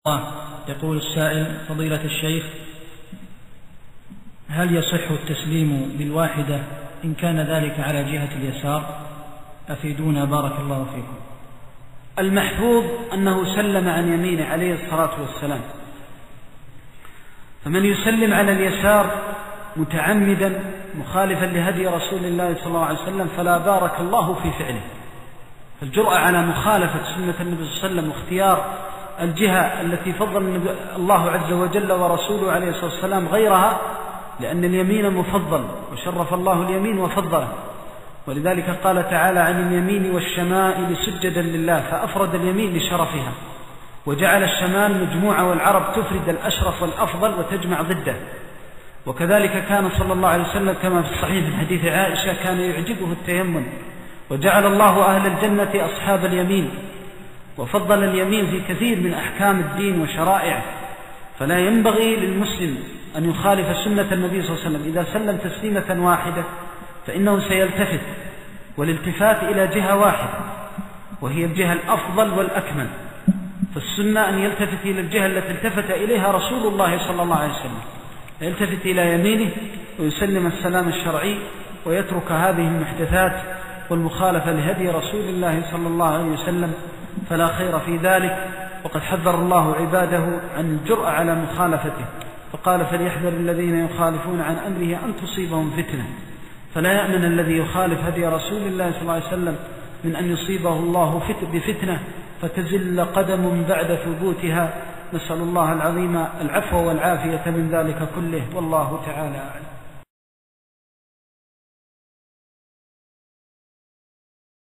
يقول السائل: فضيلة الشيخ، هل يصح التسليم بالواحدة إن كان ذلك على جهة اليسار؟ أفيدونا بارك الله فيكم. المحفوظ أنه سلم عن يمينه عليه الصلاة والسلام، فمن يسلم على اليسار متعمدا مخالفا لهدي رسول الله صلى الله عليه وسلم فلا بارك الله في فعله. فالجرأة على مخالفة سنة النبي صلى الله عليه وسلم واختيار الجهة التي فضل الله عز وجل ورسوله عليه الصلاة والسلام غيرها، لأن اليمين مفضل وشرف الله اليمين وفضله، ولذلك قال تعالى: عن اليمين والشمائل سجدا لله، فأفرد اليمين لشرفها، وجعل الشمال مجموعة والعرب تفرد الأشرف والأفضل وتجمع ضده. وكذلك كان صلى الله عليه وسلم كما في الصحيح من حديث عائشة كان يعجبه التيمم، وجعل الله أهل الجنة أصحاب اليمين، وفضل اليمين في كثير من أحكام الدين وشرائعه. فلا ينبغي للمسلم أن يخالف سنة النبي صلى الله عليه وسلم. إذا سلم تسليمة واحدة فإنه سيلتفت، والالتفات إلى جهة واحدة وهي الجهة الأفضل والأكمل، فالسنة أن يلتفت إلى الجهة التي التفت إليها رسول الله صلى الله عليه وسلم، يلتفت إلى يمينه ويسلم السلام الشرعي، ويترك هذه المحدثات والمخالفة لهدي رسول الله صلى الله عليه وسلم، فلا خير في ذلك. وقد حذر الله عباده عن الجرأة على مخالفته، فقال: فليحذر الذين يخالفون عن أمره أن تصيبهم فتنة. فلا يأمن الذي يخالف هدي رسول الله صلى الله عليه وسلم من أن يصيبه الله بفتنة فتزل قدم بعد ثبوتها. نسأل الله العظيم العفو والعافية من ذلك كله، والله تعالى أعلم.